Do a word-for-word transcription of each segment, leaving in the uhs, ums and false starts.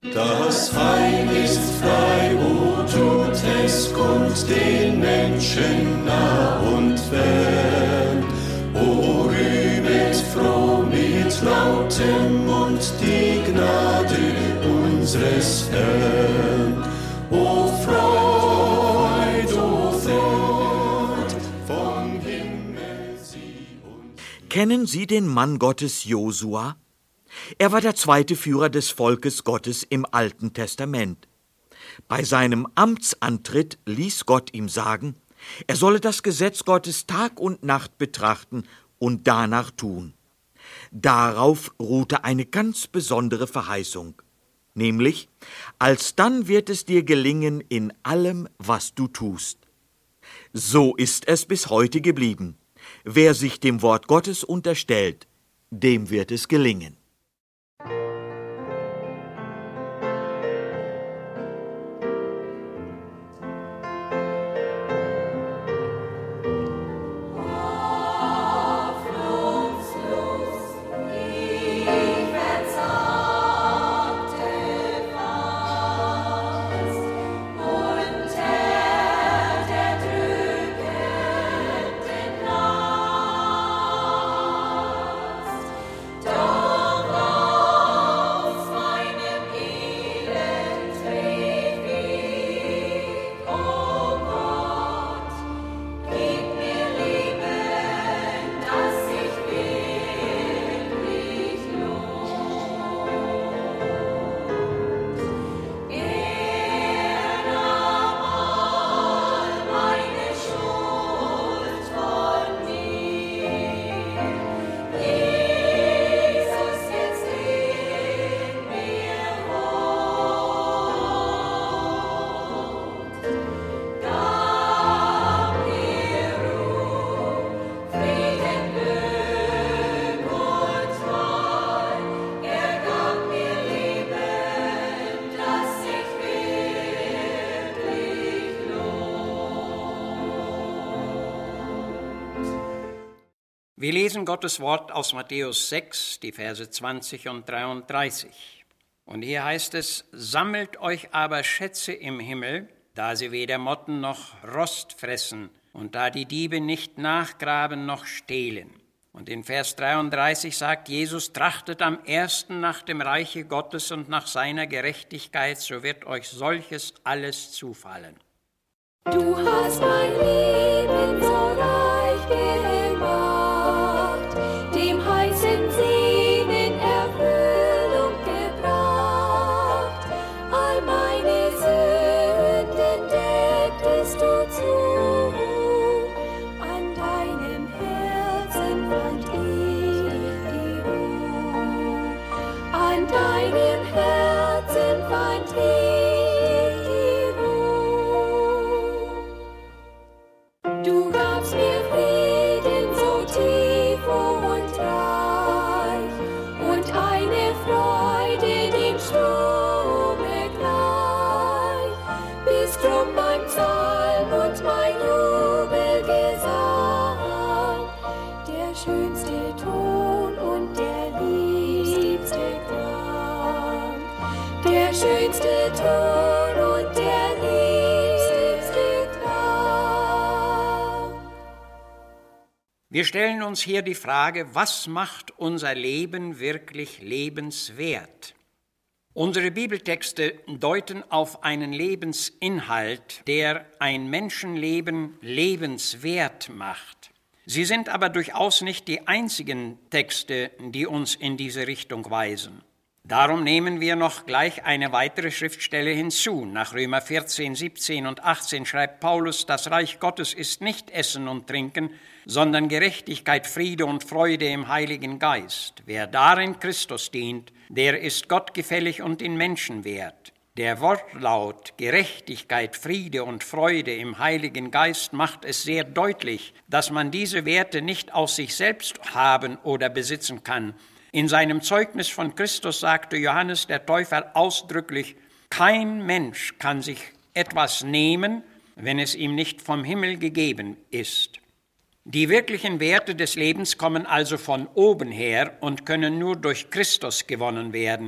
Das Heil ist frei, o tut es kund den Menschen nah und fern. O rühmet froh mit lautem Mund die Gnade unseres Herrn. O Freud, o Freud, vom Himmel sie uns. Kennen Sie den Mann Gottes Josua? Er war der zweite Führer des Volkes Gottes im Alten Testament. Bei seinem Amtsantritt ließ Gott ihm sagen, er solle das Gesetz Gottes Tag und Nacht betrachten und danach tun. Darauf ruhte eine ganz besondere Verheißung, nämlich, alsdann wird es dir gelingen in allem, was du tust. So ist es bis heute geblieben. Wer sich dem Wort Gottes unterstellt, dem wird es gelingen. Wir lesen Gottes Wort aus Matthäus sechs, die Verse zwanzig und dreiunddreißig. Und hier heißt es, sammelt euch aber Schätze im Himmel, da sie weder Motten noch Rost fressen und da die Diebe nicht nachgraben noch stehlen. Und in Vers dreiunddreißig sagt Jesus, trachtet am ersten nach dem Reiche Gottes und nach seiner Gerechtigkeit, so wird euch solches alles zufallen. Du hast mein Leben so reich gemacht, dem heißen Segen Erfüllung gebracht. All meine Sünden decktest du zu, an deinem Herzen fand ich die Ruhe, an deinem Herzen fand ich die Ruhe. Du gabst mir Frieden so tief und reich und eine Freude dem Sturme gleich. Bist drum mein Psalm und mein Jubelgesang, der schönste Ton und der liebste Klang, der schönste Ton und der liebste Klang. Wir stellen uns hier die Frage, was macht unser Leben wirklich lebenswert? Unsere Bibeltexte deuten auf einen Lebensinhalt, der ein Menschenleben lebenswert macht. Sie sind aber durchaus nicht die einzigen Texte, die uns in diese Richtung weisen. Darum nehmen wir noch gleich eine weitere Schriftstelle hinzu. Nach Römer vierzehn, siebzehn und achtzehn schreibt Paulus, das Reich Gottes ist nicht Essen und Trinken, sondern Gerechtigkeit, Friede und Freude im Heiligen Geist. Wer darin Christus dient, der ist gottgefällig und in Menschen wert. Der Wortlaut Gerechtigkeit, Friede und Freude im Heiligen Geist macht es sehr deutlich, dass man diese Werte nicht aus sich selbst haben oder besitzen kann. In seinem Zeugnis von Christus sagte Johannes der Täufer ausdrücklich, kein Mensch kann sich etwas nehmen, wenn es ihm nicht vom Himmel gegeben ist. Die wirklichen Werte des Lebens kommen also von oben her und können nur durch Christus gewonnen werden.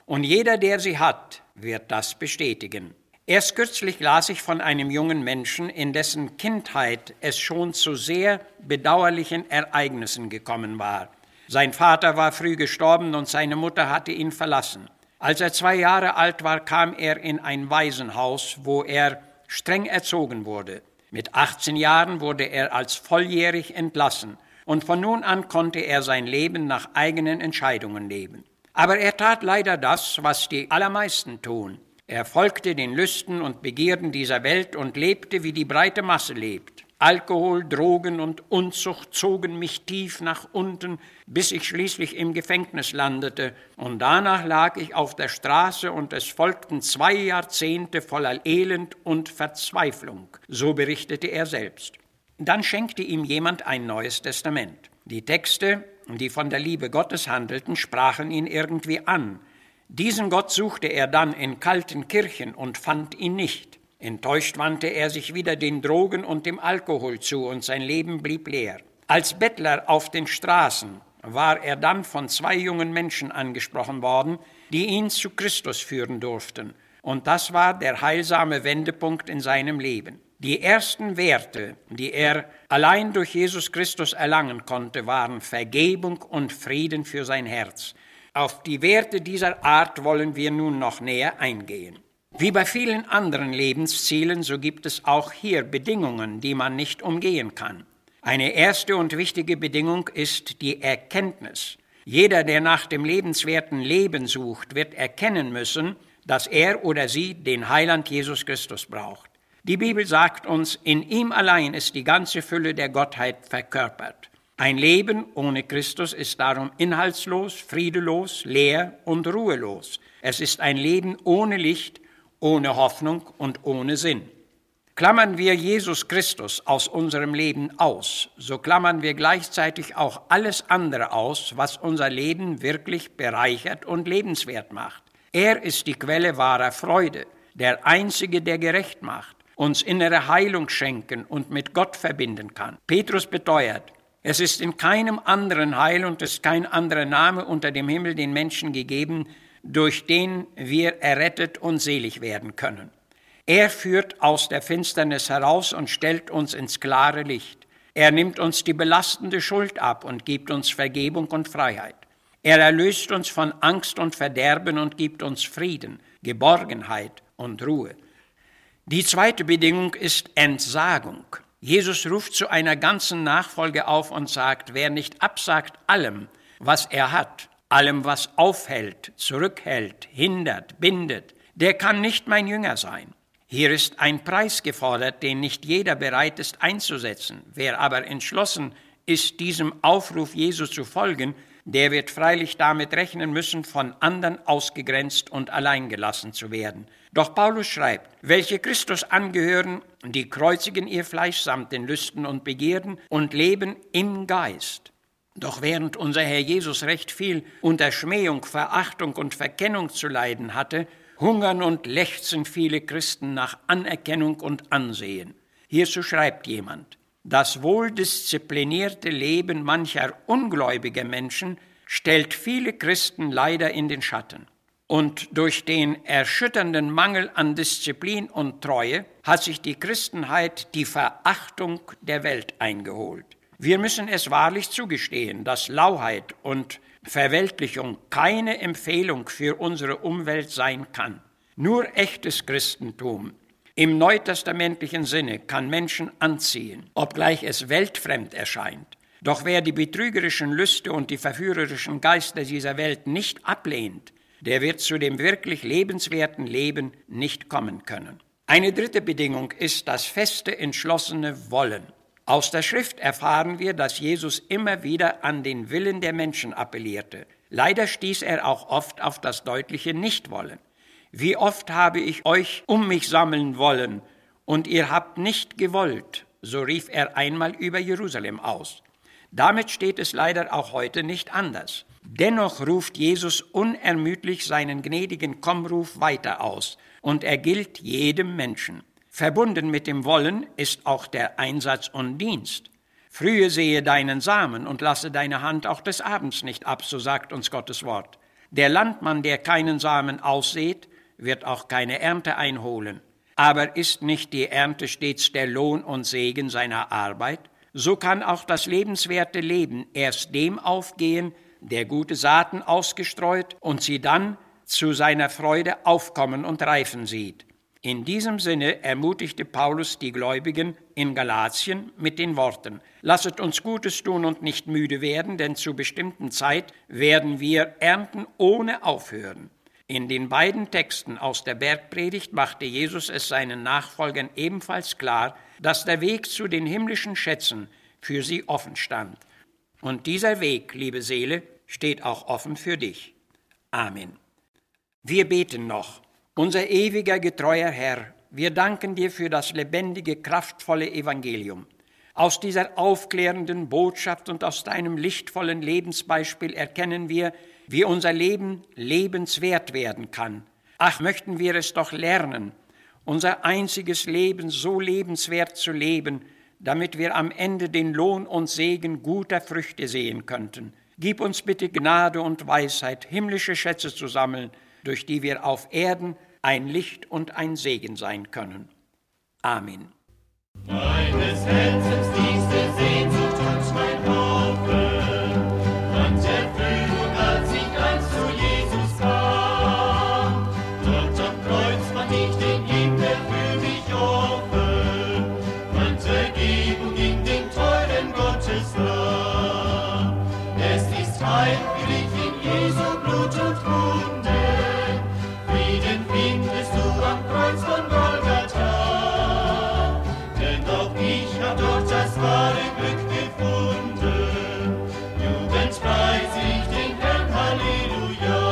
Und jeder, der sie hat, wird das bestätigen. Erst kürzlich las ich von einem jungen Menschen, in dessen Kindheit es schon zu sehr bedauerlichen Ereignissen gekommen war. Sein Vater war früh gestorben und seine Mutter hatte ihn verlassen. Als er zwei Jahre alt war, kam er in ein Waisenhaus, wo er streng erzogen wurde. Mit achtzehn Jahren wurde er als volljährig entlassen und von nun an konnte er sein Leben nach eigenen Entscheidungen leben. Aber er tat leider das, was die allermeisten tun. Er folgte den Lüsten und Begierden dieser Welt und lebte, wie die breite Masse lebt. Alkohol, Drogen und Unzucht zogen mich tief nach unten, bis ich schließlich im Gefängnis landete. Und danach lag ich auf der Straße und es folgten zwei Jahrzehnte voller Elend und Verzweiflung. So berichtete er selbst. Dann schenkte ihm jemand ein Neues Testament. Die Texte, die von der Liebe Gottes handelten, sprachen ihn irgendwie an. Diesen Gott suchte er dann in kalten Kirchen und fand ihn nicht. Enttäuscht wandte er sich wieder den Drogen und dem Alkohol zu und sein Leben blieb leer. Als Bettler auf den Straßen war er dann von zwei jungen Menschen angesprochen worden, die ihn zu Christus führen durften. Und das war der heilsame Wendepunkt in seinem Leben. Die ersten Werte, die er allein durch Jesus Christus erlangen konnte, waren Vergebung und Frieden für sein Herz. Auf die Werte dieser Art wollen wir nun noch näher eingehen. Wie bei vielen anderen Lebenszielen, so gibt es auch hier Bedingungen, die man nicht umgehen kann. Eine erste und wichtige Bedingung ist die Erkenntnis. Jeder, der nach dem lebenswerten Leben sucht, wird erkennen müssen, dass er oder sie den Heiland Jesus Christus braucht. Die Bibel sagt uns, in ihm allein ist die ganze Fülle der Gottheit verkörpert. Ein Leben ohne Christus ist darum inhaltslos, friedelos, leer und ruhelos. Es ist ein Leben ohne Licht, ohne Hoffnung und ohne Sinn. Klammern wir Jesus Christus aus unserem Leben aus, so klammern wir gleichzeitig auch alles andere aus, was unser Leben wirklich bereichert und lebenswert macht. Er ist die Quelle wahrer Freude, der Einzige, der gerecht macht, uns innere Heilung schenken und mit Gott verbinden kann. Petrus beteuert, es ist in keinem anderen Heil und es ist kein anderer Name unter dem Himmel den Menschen gegeben, durch den wir errettet und selig werden können. Er führt aus der Finsternis heraus und stellt uns ins klare Licht. Er nimmt uns die belastende Schuld ab und gibt uns Vergebung und Freiheit. Er erlöst uns von Angst und Verderben und gibt uns Frieden, Geborgenheit und Ruhe. Die zweite Bedingung ist Entsagung. Jesus ruft zu einer ganzen Nachfolge auf und sagt, wer nicht absagt allem, was er hat, allem, was aufhält, zurückhält, hindert, bindet, der kann nicht mein Jünger sein. Hier ist ein Preis gefordert, den nicht jeder bereit ist einzusetzen. Wer aber entschlossen ist, diesem Aufruf Jesu zu folgen, der wird freilich damit rechnen müssen, von anderen ausgegrenzt und alleingelassen zu werden. Doch Paulus schreibt, welche Christus angehören, die kreuzigen ihr Fleisch samt den Lüsten und Begierden und leben im Geist. Doch während unser Herr Jesus recht viel unter Schmähung, Verachtung und Verkennung zu leiden hatte, hungern und lechzen viele Christen nach Anerkennung und Ansehen. Hierzu schreibt jemand, das wohldisziplinierte Leben mancher ungläubiger Menschen stellt viele Christen leider in den Schatten. Und durch den erschütternden Mangel an Disziplin und Treue hat sich die Christenheit die Verachtung der Welt eingeholt. Wir müssen es wahrlich zugestehen, dass Lauheit und Verweltlichung keine Empfehlung für unsere Umwelt sein kann. Nur echtes Christentum im neutestamentlichen Sinne kann Menschen anziehen, obgleich es weltfremd erscheint. Doch wer die betrügerischen Lüste und die verführerischen Geister dieser Welt nicht ablehnt, der wird zu dem wirklich lebenswerten Leben nicht kommen können. Eine dritte Bedingung ist das feste, entschlossene Wollen. Aus der Schrift erfahren wir, dass Jesus immer wieder an den Willen der Menschen appellierte. Leider stieß er auch oft auf das deutliche Nichtwollen. Wie oft habe ich euch um mich sammeln wollen, und ihr habt nicht gewollt, so rief er einmal über Jerusalem aus. Damit steht es leider auch heute nicht anders. Dennoch ruft Jesus unermüdlich seinen gnädigen Kommruf weiter aus, und er gilt jedem Menschen. Verbunden mit dem Wollen ist auch der Einsatz und Dienst. Frühe sehe deinen Samen und lasse deine Hand auch des Abends nicht ab, so sagt uns Gottes Wort. Der Landmann, der keinen Samen aussät, wird auch keine Ernte einholen. Aber ist nicht die Ernte stets der Lohn und Segen seiner Arbeit? So kann auch das lebenswerte Leben erst dem aufgehen, der gute Saaten ausgestreut und sie dann zu seiner Freude aufkommen und reifen sieht. In diesem Sinne ermutigte Paulus die Gläubigen in Galatien mit den Worten: Lasset uns Gutes tun und nicht müde werden, denn zur bestimmten Zeit werden wir ernten ohne aufhören. In den beiden Texten aus der Bergpredigt machte Jesus es seinen Nachfolgern ebenfalls klar, dass der Weg zu den himmlischen Schätzen für sie offen stand. Und dieser Weg, liebe Seele, steht auch offen für dich. Amen. Wir beten noch. Unser ewiger, getreuer Herr, wir danken dir für das lebendige, kraftvolle Evangelium. Aus dieser aufklärenden Botschaft und aus deinem lichtvollen Lebensbeispiel erkennen wir, wie unser Leben lebenswert werden kann. Ach, möchten wir es doch lernen, unser einziges Leben so lebenswert zu leben, damit wir am Ende den Lohn und Segen guter Früchte sehen könnten. Gib uns bitte Gnade und Weisheit, himmlische Schätze zu sammeln, durch die wir auf Erden ein Licht und ein Segen sein können. Amen. Meines Herzens tiefste Sehnsucht und mein Hoffen, fand Erfüllung, als ich einst zu Jesus kam. Dort am Kreuz fand ich den Lieb, der für mich offen, fand Vergebung in den teuren Gottesnamen. Es ist Heil für dich in Jesu Blut und Wunde, Frieden findest du am Kreuz von Golgatha, denn auch ich hab dort das wahre Glück gefunden. Jubelnd preise ich den Herrn, Halleluja.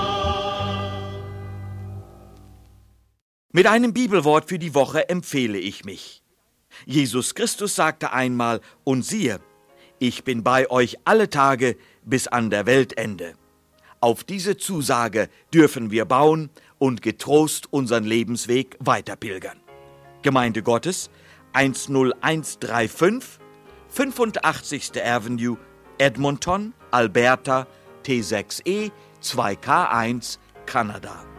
Mit einem Bibelwort für die Woche empfehle ich mich. Jesus Christus sagte einmal: Und siehe, ich bin bei euch alle Tage bis an der Weltende. Auf diese Zusage dürfen wir bauen und getrost unseren Lebensweg weiterpilgern. Gemeinde Gottes, eins null eins drei fünf, fünfundachtzigste Avenue, Edmonton, Alberta, T sechs E zwei K eins, Kanada.